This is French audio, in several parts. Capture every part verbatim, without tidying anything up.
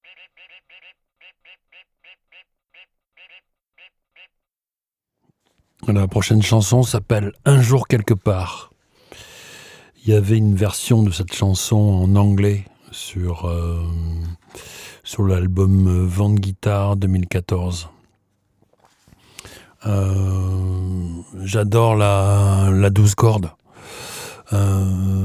La prochaine chanson s'appelle « Un jour quelque part ». Il y avait une version de cette chanson en anglais sur, euh, sur l'album Vent de guitare deux mille quatorze. Euh, j'adore la, la douze cordes. Euh,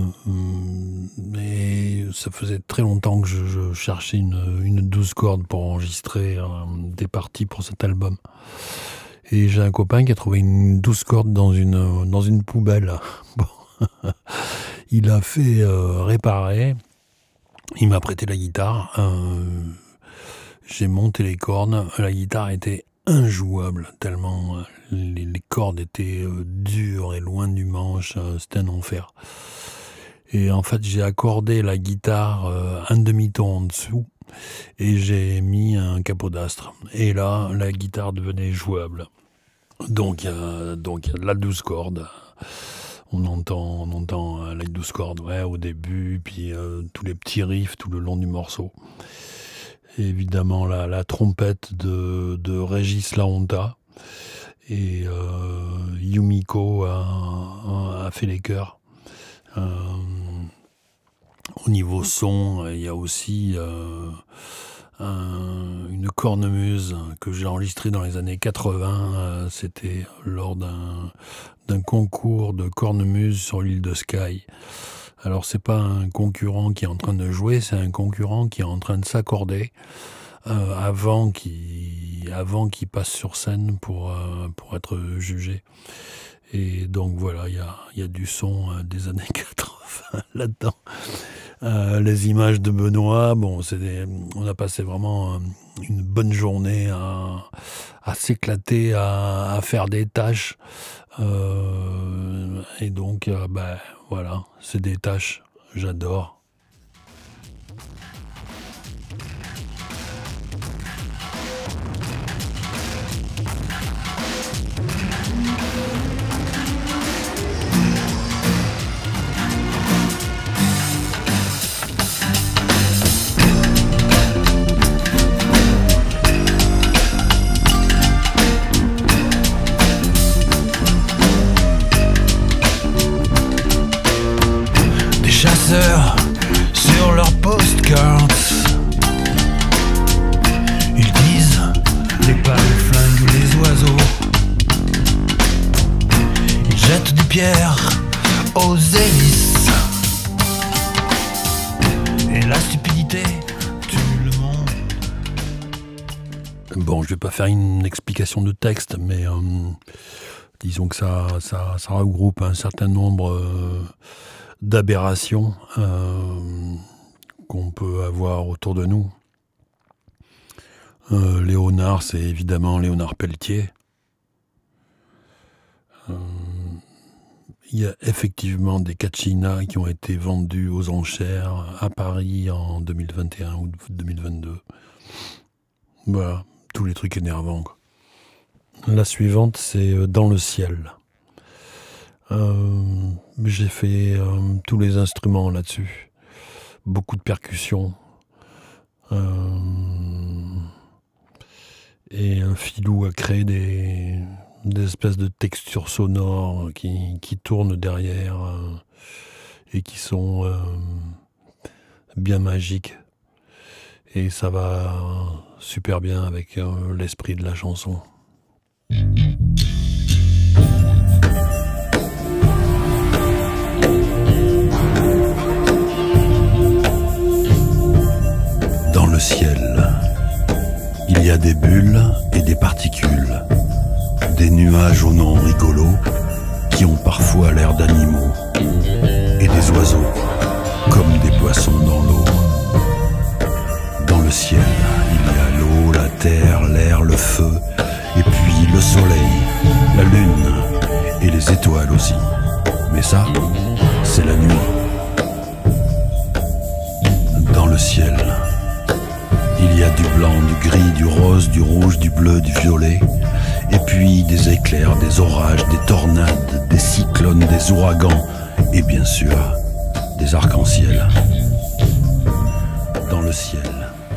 mais ça faisait très longtemps que je, je cherchais une, une douze cordes pour enregistrer euh, des parties pour cet album. Et j'ai un copain qui a trouvé une douze cordes dans une, dans une poubelle. Bon. Il a fait euh, réparer. Il m'a prêté la guitare. Euh, j'ai monté les cordes. La guitare était injouable, tellement euh, les, les cordes étaient euh, dures et loin du manche. Euh, c'était un enfer. Et en fait, j'ai accordé la guitare euh, un demi-ton en dessous. Et j'ai mis un capot d'astre. Et là, la guitare devenait jouable. Donc, euh, donc la douze cordes. On entend, on entend euh, la douze cordes ouais, au début, puis euh, tous les petits riffs tout le long du morceau. Et évidemment, la, la trompette de, de Régis Lahonta. Et euh, Yumiko a, a fait les chœurs. Euh, Au niveau son, il y a aussi euh, un, une cornemuse que j'ai enregistrée dans les années quatre-vingts. Euh, c'était lors d'un, d'un concours de cornemuse sur l'île de Skye. Alors c'est pas un concurrent qui est en train de jouer, c'est un concurrent qui est en train de s'accorder euh, avant qu'il avant qu'il passe sur scène pour, euh, pour être jugé. Et donc voilà, il y a, y a du son euh, des années quatre-vingts là-dedans. Euh, les images de Benoît, bon, c'est des, on a passé vraiment une bonne journée à, à s'éclater, à, à faire des tâches. Euh, et donc, euh, ben voilà, c'est des tâches, j'adore. Sur leurs postcards, ils disent les balles flinguent les oiseaux. Ils jettent des pierres aux hélices. Et la stupidité tue le monde. Bon, je vais pas faire une explication de texte, mais euh, disons que ça, ça, ça regroupe un certain nombre euh, d'aberrations euh, qu'on peut avoir autour de nous. Euh, Léonard, c'est évidemment Léonard Pelletier. Euh, il y a effectivement des Kachina qui ont été vendus aux enchères à Paris en deux mille vingt et un ou deux mille vingt-deux. Voilà, tous les trucs énervants, quoi. La suivante, c'est Dans le ciel. Euh, j'ai fait euh, tous les instruments là-dessus, beaucoup de percussions euh, et un filou a créé des, des espèces de textures sonores qui, qui tournent derrière euh, et qui sont euh, bien magiques, et ça va super bien avec euh, l'esprit de la chanson. Dans le ciel, il y a des bulles et des particules, des nuages aux noms rigolos qui ont parfois l'air d'animaux, et des oiseaux comme des poissons dans l'eau. Dans le ciel, il y a l'eau, la terre, l'air, le feu, et puis le soleil, la lune et les étoiles aussi. Mais ça, c'est la nuit. Dans le ciel, il y a du blanc, du gris, du rose, du rouge, du bleu, du violet, et puis des éclairs, des orages, des tornades, des cyclones, des ouragans, et bien sûr, des arcs-en-ciel. Dans le ciel,